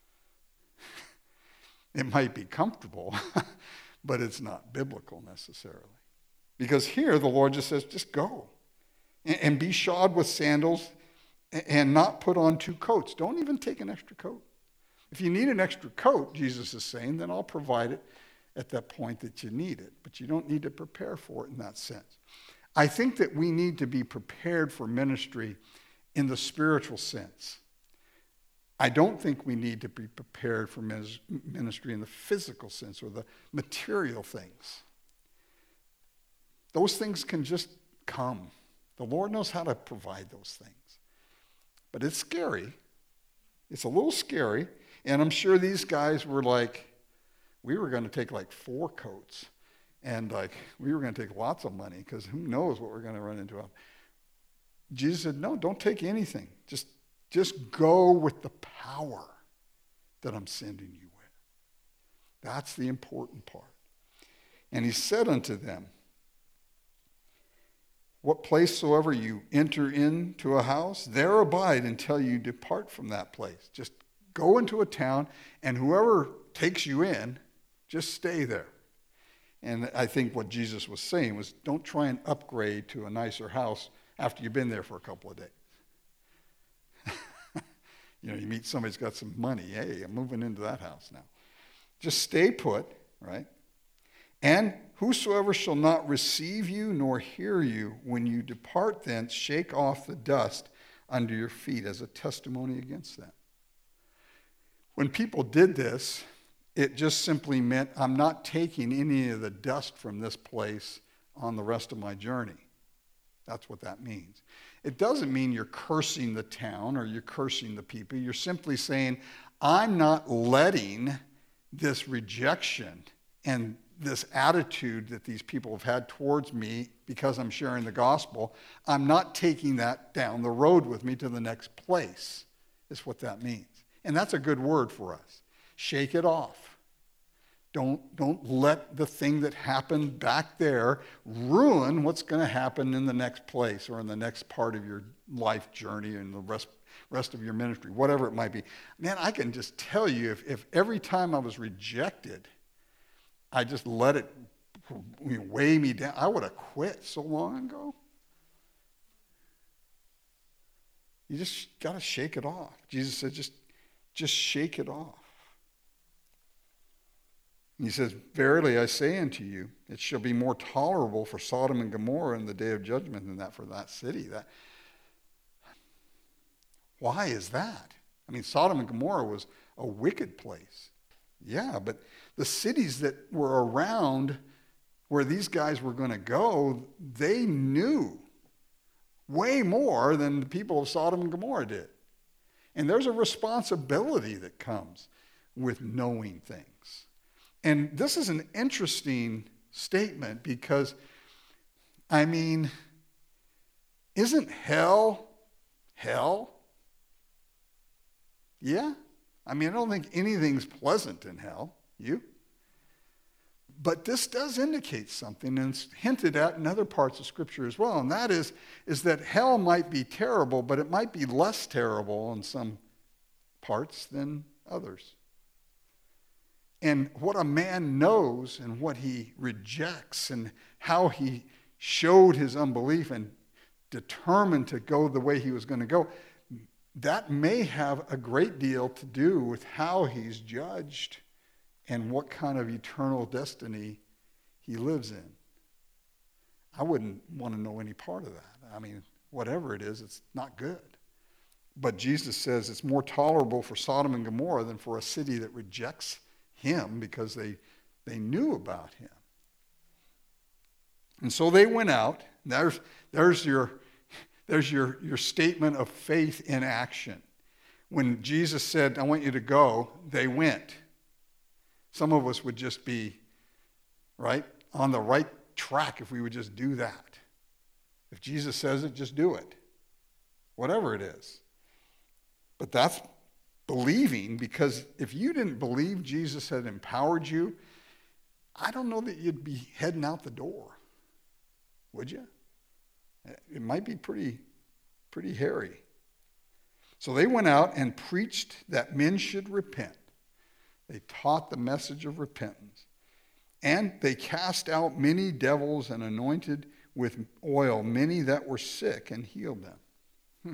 It might be comfortable, but it's not biblical necessarily. Because here the Lord just says, just go. And, and be shod with sandals and, and not put on two coats. Don't even take an extra coat. If you need an extra coat, Jesus is saying, then I'll provide it at that point that you need it. But you don't need to prepare for it in that sense. I think that we need to be prepared for ministry in the spiritual sense. I don't think we need to be prepared for ministry in the physical sense or the material things. Those things can just come. The Lord knows how to provide those things. But it's scary. It's a little scary. And I'm sure these guys were like, we were going to take like four coats. And like, we were going to take lots of money because who knows what we're going to run into. Jesus said, no, don't take anything. Just, just go with the power that I'm sending you with. That's the important part. And he said unto them, what place soever you enter into a house, there abide until you depart from that place. Just go into a town, and whoever takes you in, just stay there. And I think what Jesus was saying was, don't try and upgrade to a nicer house after you've been there for a couple of days. You know, you meet somebody who's got some money. Hey, I'm moving into that house now. Just stay put, right? And whosoever shall not receive you nor hear you, when you depart thence, shake off the dust under your feet as a testimony against them. When people did this, it just simply meant I'm not taking any of the dust from this place on the rest of my journey. That's what that means. It doesn't mean you're cursing the town or you're cursing the people. You're simply saying, I'm not letting this rejection and this attitude that these people have had towards me because I'm sharing the gospel, I'm not taking that down the road with me to the next place, is what that means. And that's a good word for us. Shake it off. Don't, don't let the thing that happened back there ruin what's going to happen in the next place or in the next part of your life journey and the rest, rest of your ministry, whatever it might be. Man, I can just tell you, if, if every time I was rejected, I just let it weigh me down, I would have quit so long ago. You just got to shake it off. Jesus said, just, just shake it off. And he says, verily I say unto you, it shall be more tolerable for Sodom and Gomorrah in the day of judgment than that for that city. That, why is that? I mean, Sodom and Gomorrah was a wicked place. Yeah, but the cities that were around where these guys were going to go, they knew way more than the people of Sodom and Gomorrah did. And there's a responsibility that comes with knowing things. And this is an interesting statement because, I mean, isn't hell hell? Yeah? I mean, I don't think anything's pleasant in hell. You? But this does indicate something, and it's hinted at in other parts of Scripture as well, and that is, is that hell might be terrible, but it might be less terrible in some parts than others. And what a man knows and what he rejects and how he showed his unbelief and determined to go the way he was going to go, that may have a great deal to do with how he's judged and what kind of eternal destiny he lives in. I wouldn't want to know any part of that. I mean, whatever it is, it's not good. But Jesus says it's more tolerable for Sodom and Gomorrah than for a city that rejects him because they, they knew about him. And so they went out. There's, there's, your, there's your, your statement of faith in action. When Jesus said, I want you to go, they went. Some of us would just be, right, on the right track if we would just do that. If Jesus says it, just do it. Whatever it is. But that's believing, because if you didn't believe Jesus had empowered you, I don't know that you'd be heading out the door. Would you? It might be pretty, pretty hairy. So they went out and preached that men should repent. They taught the message of repentance. And they cast out many devils and anointed with oil many that were sick and healed them. Hmm.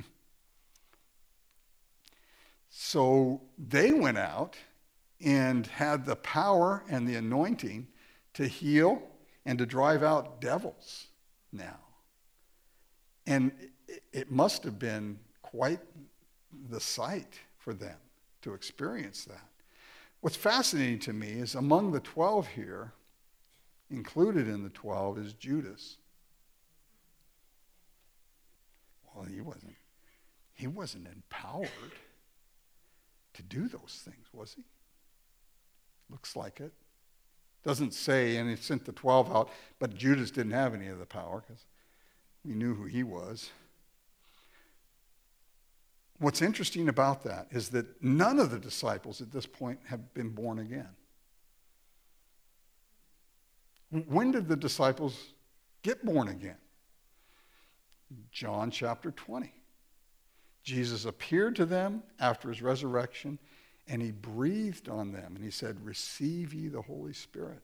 So they went out and had the power and the anointing to heal and to drive out devils now. And it must have been quite the sight for them to experience that. What's fascinating to me is among the twelve here, included in the twelve, is Judas. Well, he wasn't, he wasn't empowered to do those things, was he? Looks like it. Doesn't say, and he sent the twelve out, but Judas didn't have any of the power because we knew who he was. What's interesting about that is that none of the disciples at this point have been born again. When did the disciples get born again? John chapter twenty. Jesus appeared to them after his resurrection, and he breathed on them, and he said, receive ye the Holy Spirit.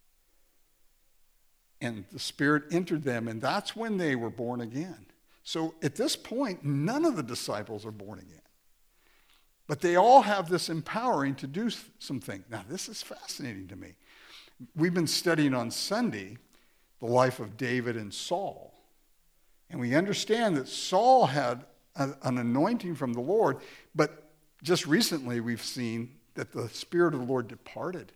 And the Spirit entered them, and that's when they were born again. So at this point, none of the disciples are born again. But they all have this empowering to do some things. Now, this is fascinating to me. We've been studying on Sunday the life of David and Saul. And we understand that Saul had a, an anointing from the Lord, but just recently we've seen that the Spirit of the Lord departed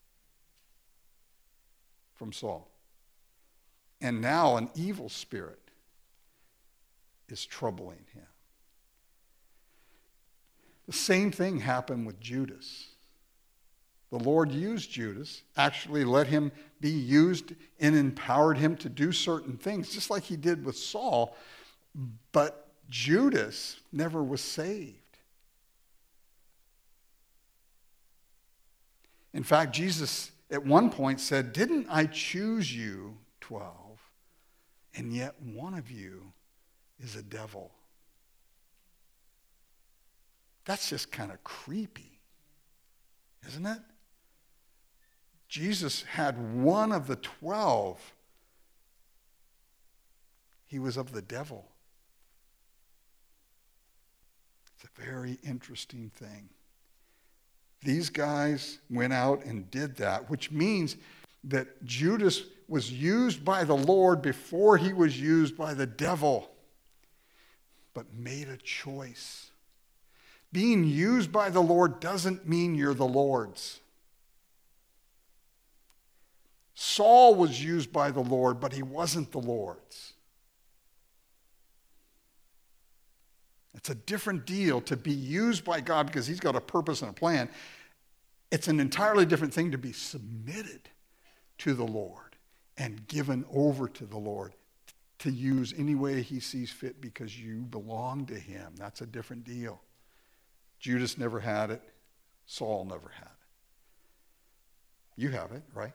from Saul. And now an evil spirit is troubling him. The same thing happened with Judas. The Lord used Judas, actually let him be used and empowered him to do certain things, just like he did with Saul, but Judas never was saved. In fact, Jesus at one point said, didn't I choose you, twelve, and yet one of you is a devil? That's just kind of creepy, isn't it? Jesus had one of the twelve. He was of the devil. It's a very interesting thing. These guys went out and did that, which means that Judas was used by the Lord before he was used by the devil, but made a choice. Being used by the Lord doesn't mean you're the Lord's. Saul was used by the Lord, but he wasn't the Lord's. It's a different deal to be used by God because he's got a purpose and a plan. It's an entirely different thing to be submitted to the Lord and given over to the Lord to use any way he sees fit because you belong to him. That's a different deal. Judas never had it. Saul never had it. You have it, right?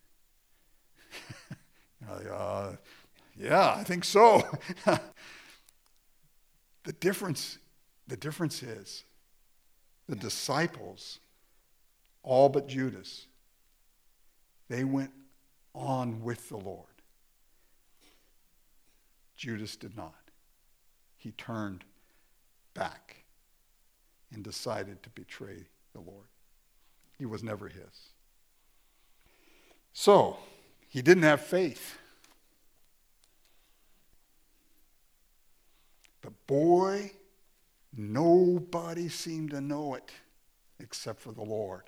uh, yeah, I think so. The difference, the difference is the disciples, all but Judas, they went on with the Lord. Judas did not. He turned back and decided to betray the Lord. He was never his. So, he didn't have faith. But boy, nobody seemed to know it except for the Lord.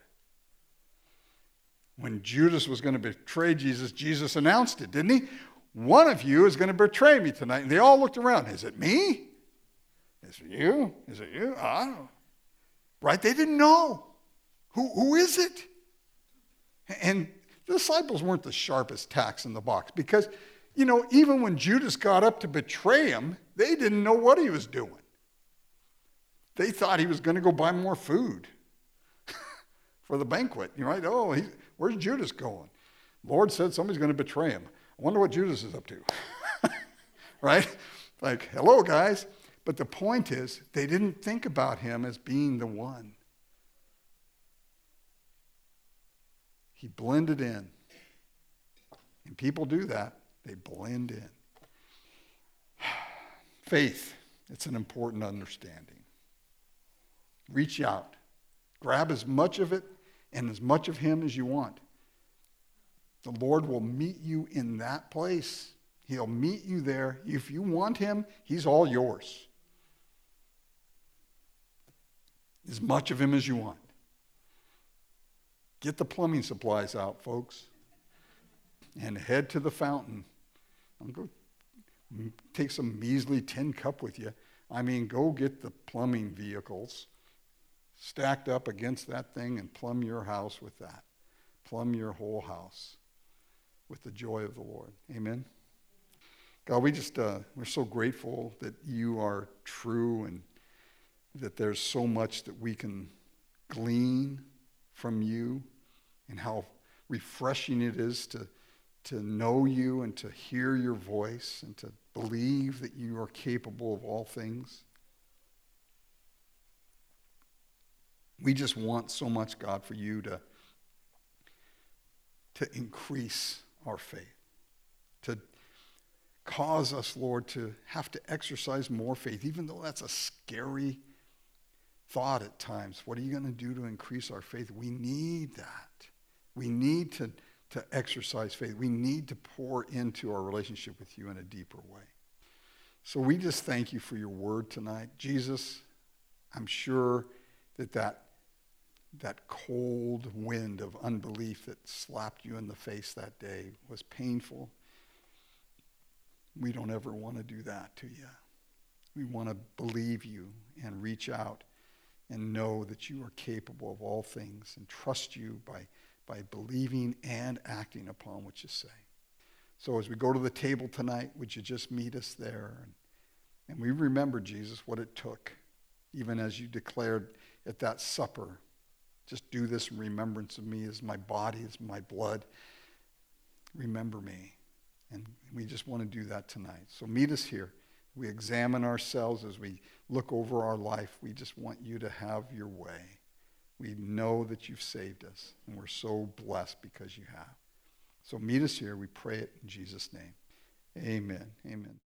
When Judas was going to betray Jesus, Jesus announced it, didn't he? One of you is going to betray me tonight. And they all looked around. Is it me? Is it you? Is it you? I don't know. Right? They didn't know. Who, who is it? And the disciples weren't the sharpest tacks in the box because, you know, even when Judas got up to betray him, they didn't know what he was doing. They thought he was going to go buy more food for the banquet. You're right? Oh, he, where's Judas going? Lord said somebody's going to betray him. I wonder what Judas is up to. Right? Like, hello, guys. But the point is, they didn't think about him as being the one. He blended in. And people do that. They blend in. Faith, it's an important understanding. Reach out. Grab as much of it and as much of him as you want. The Lord will meet you in that place. He'll meet you there. If you want him, he's all yours. As much of him as you want. Get the plumbing supplies out, folks, and head to the fountain. Don't go take some measly tin cup with you. I mean, go get the plumbing vehicles stacked up against that thing and plumb your house with that. Plumb your whole house with the joy of the Lord. Amen? God, we just, uh, we're so grateful that you are true and that there's so much that we can glean from you and how refreshing it is to, to know you and to hear your voice and to believe that you are capable of all things. We just want so much, God, for you to, to increase our faith, to cause us, Lord, to have to exercise more faith, even though that's a scary thought at times. What are you going to do to increase our faith? We need that. We need to, to exercise faith. We need to pour into our relationship with you in a deeper way. So we just thank you for your word tonight. Jesus, I'm sure that that, that cold wind of unbelief that slapped you in the face that day was painful. We don't ever want to do that to you. We want to believe you and reach out and know that you are capable of all things and trust you by, by believing and acting upon what you say. So as we go to the table tonight, would you just meet us there? And, and we remember, Jesus, what it took, even as you declared at that supper, just do this in remembrance of me as my body, as my blood. Remember me. And we just want to do that tonight. So meet us here. We examine ourselves as we look over our life. We just want you to have your way. We know that you've saved us, and we're so blessed because you have. So meet us here. We pray it in Jesus' name. Amen. Amen.